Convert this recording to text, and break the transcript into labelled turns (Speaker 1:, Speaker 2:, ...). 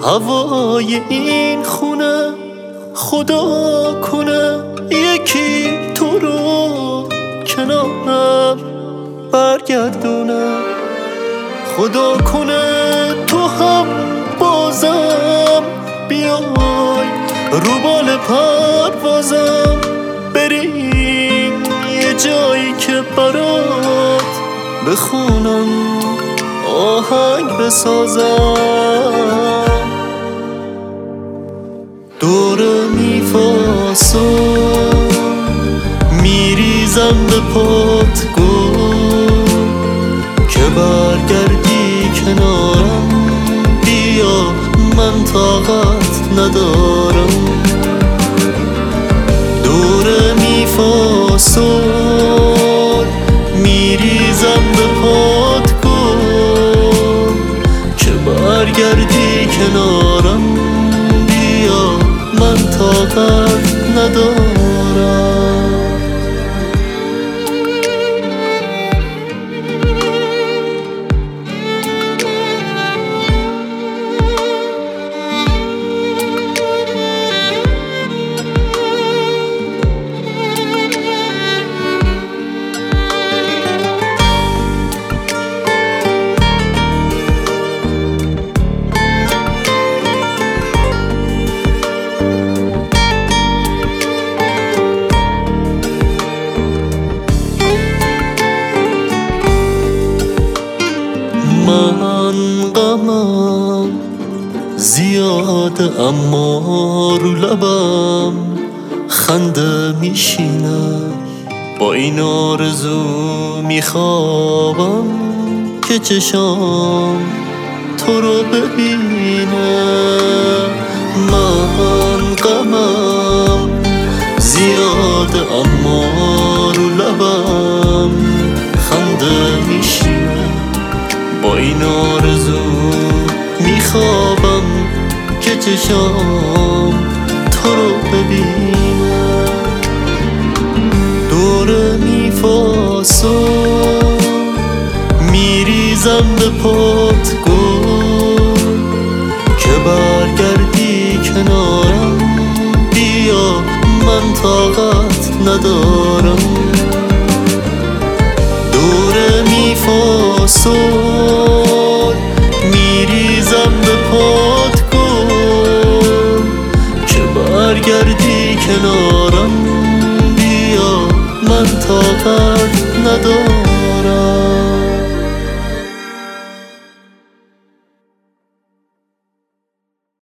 Speaker 1: هوای این خونه خدا کنه یکی تو رو کنارم برگردونه، خدا کنه تو هم بازم بیای رو بال پروازم، بریم یه جایی که برات بخونم آهنگ بسازم. دور میفاسو میریزم به پات گل که برگردی کنارم، بیا من طاقت ندارم. دور میفاسو میریزم به پات گل که برگردی کنارم، بیا من طاقت ندارم. من غمم زیاده اما رو لبم خنده میشینه، با این آرزو میخوابم که چشام تو رو ببینه. من غمم زیاده اما رو لبم خنده میشینه، با این آرزو میخوابم که چشام تو رو ببینه. دور میفاسو میریزم به پات گل که برگردی کنارم، بیا من طاقت ندارم. دور میفاسو میریزم به پات گل که برگردی کنارم، بیا من طاقت